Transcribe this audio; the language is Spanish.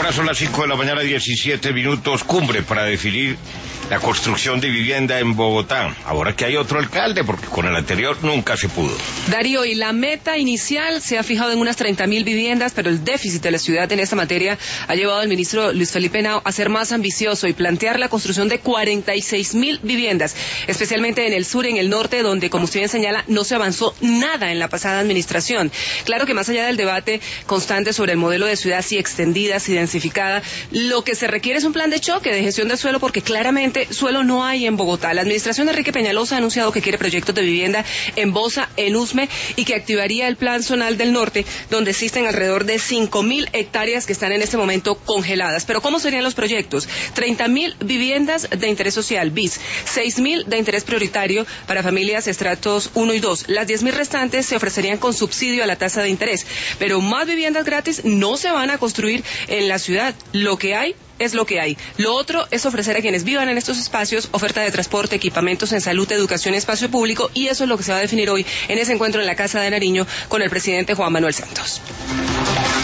Ahora son las 5 de la mañana, 17 minutos, cumbre para definir la construcción de vivienda en Bogotá. Ahora que hay otro alcalde, porque con el anterior nunca se pudo. Darío, y la meta inicial se ha fijado en unas 30.000 viviendas, pero el déficit de la ciudad en esta materia ha llevado al ministro Luis Felipe Henao a ser más ambicioso y plantear la construcción de 46.000 viviendas, especialmente en el sur y en el norte, donde, como usted bien señala, no se avanzó nada en la pasada administración. Claro que más allá del debate constante sobre el modelo de ciudad, si extendida, si densificada, lo que se requiere es un plan de choque, de gestión del suelo, porque claramente suelo no hay en Bogotá. La administración de Enrique Peñalosa ha anunciado que quiere proyectos de vivienda en Bosa, en Usme, y que activaría el Plan Zonal del Norte, donde existen alrededor de 5.000 hectáreas que están en este momento congeladas. Pero ¿cómo serían los proyectos? 30.000 viviendas de interés social, BIS, 6.000 de interés prioritario para familias estratos 1 y 2. Las 10.000 restantes se ofrecerían con subsidio a la tasa de interés. Pero más viviendas gratis no se van a construir en la ciudad. Lo que hay es lo que hay. Lo otro es ofrecer a quienes vivan en estos espacios oferta de transporte, equipamientos en salud, educación y espacio público, y eso es lo que se va a definir hoy en ese encuentro en la Casa de Nariño con el presidente Juan Manuel Santos.